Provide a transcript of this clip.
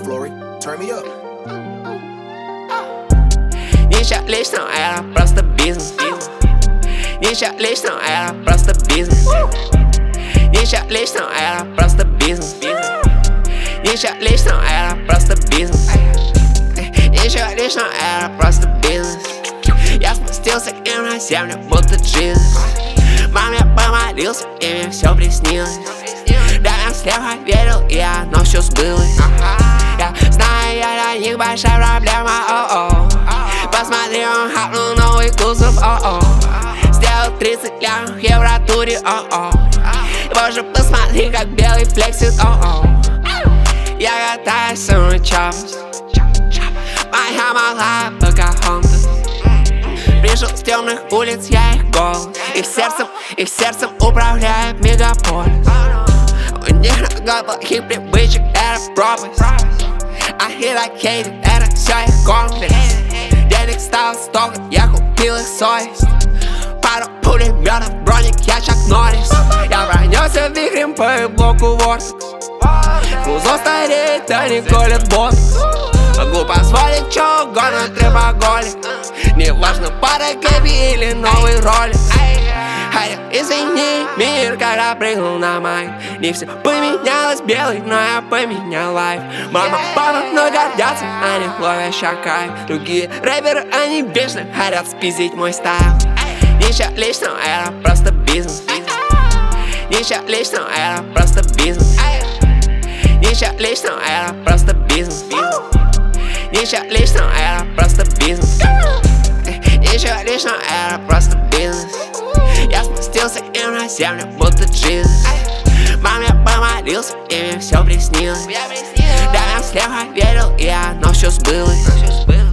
Flory, turn me up. Ничего личного, это просто бизнес. Ничего личного, это просто бизнес. Ничего личного, это просто бизнес. Ничего личного, это просто бизнес. Ничего личного, это просто бизнес. Я спустился к ним на землю, будто Джизус. Маме помолился, и мне все приснилось. Да, я слепо верил, и оно все сбылось. Я знаю, я для них большая проблема, о-о. Посмотри, он хапнул новый кузов, о-о. Сделал 30 лямов в евротуре, о-о. Боже, посмотри, как белый флексит, о-о. Я катаюсь в чапс. Моя малая Покахонтас. Пришел с темных улиц, я их голос. Их сердцем управляет мегаполис. У них много плохих привычек, это пропасть. А хилокейты, это все их комплекс. Денег стало столько, я купил их совесть. Пару пулеметов, броник, я Чак Норрис. Я пронесся вихрем по блоку Вортекс. Кузов стареет, а не колет ботокс. Могу позволить чё угодно, трепоголик. Неважно, пара кэби или новый ролик. Извини, мир, когда прыгнул на майк. Не все поменялось белый, но я поменял лайф. Мама, папа, но гордятся, они ловят кайф. Другие рэперы, они бешены, хотят спиздить мой стайл. Ничего личного, это просто бизнес. Ничего личного, это просто бизнес. Ничего личного, это просто бизнес. Ничего личного, это просто бизнес. Ничего личного, это просто бизнес. Я спустился к ним на землю, будто Джизус. Маме помолился, и мне все приснилось. Да, я слепо верил, и оно все сбылось.